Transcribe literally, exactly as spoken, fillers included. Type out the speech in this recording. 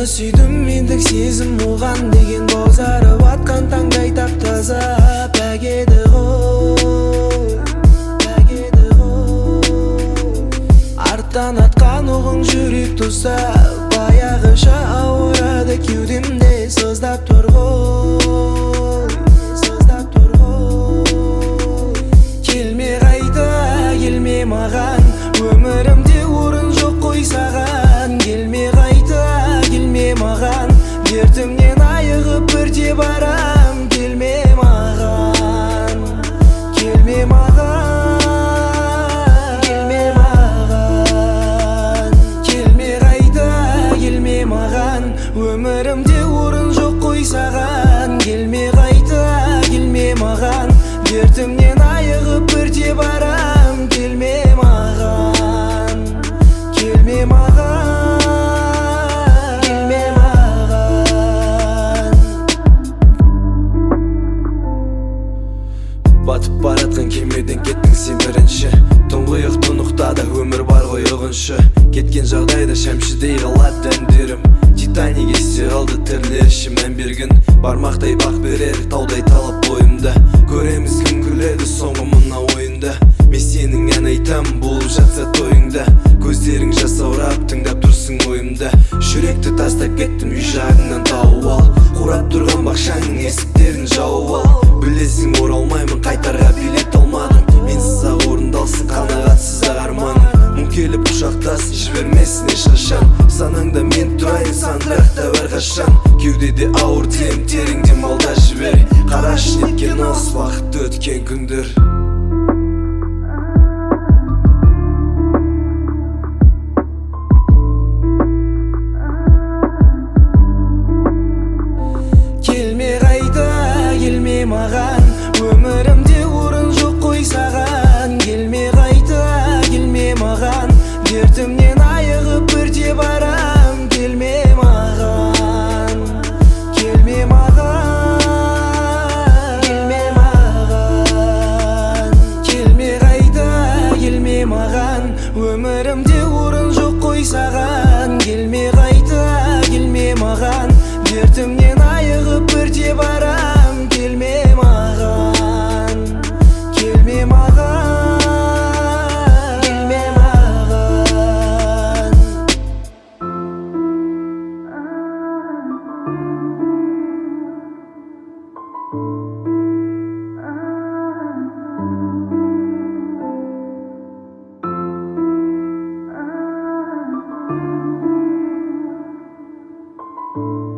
сүйдім мендік сезім оған деген бозарып атқан таңдай таптаза пәк еді ғой, пәк еді ғой. Арттан атқан оғың жүрек тұса баяғыша ауырады кеудемде сыздап тұр ғой, сыздап тұр ғой. Келме қайта, келме маған, өмірімде орын жоқ қой саған. Келме қайта, келме маған, дертімнен айығып бірде барам. Келме маған, келме маған, келме маған. Келме қайта, келме маған, өмірімде орын жоқ қой саған. Келме қайта, келме маған, дертімнен айығып бірде барам. Келме маған, келме маған, келме маған. Батып баратқан кемеден кеттің сен бірінші. Тұңғиық тұнықтада өмір бар ғой ұғыншы. Кеткен жағдайда шәмшідей қалады әндерім. Титаник есте қалды тірілер ішім мән берген. Бармақтай бақ берер таудай талап бойымда. Көреміз кім күледі соңғы мына ойында. Мен сенің ән айтам болып жатса тойыңда. Көздерің жасаурап тыңдап тұрсың ойымда. Жүректі тастап кеттім үй жағыңнан тауып ал. Қурап тұрған бақшаның есіктерін жауып ал. Білесің оралмаймын қайтарға билет алмадым. Менсіз ақ орындалсын қанағатсыз ақ арманым. Мұң келіп құшақтасын жібермесін ешқашан. Санаңда мен тұрайын сандырақта әрқашан. Кеудеде ауыр дем тереңде малда жібер. Қарашы неткен алыс уақытты өткен күндер. Келме қайта, келме маған, өмірімде орын жоқ қой саған. Келме қайта, келме маған, дертімнен айығып бірде барам. Келме маған, келме маған, келме маған. Келме қайта, келме маған, өмірімде орын жоқ қой саған. Келме қайта, келме маған, дертімнен айығып бірде барам. Келме маған, келме маған, келме маған. Thank you.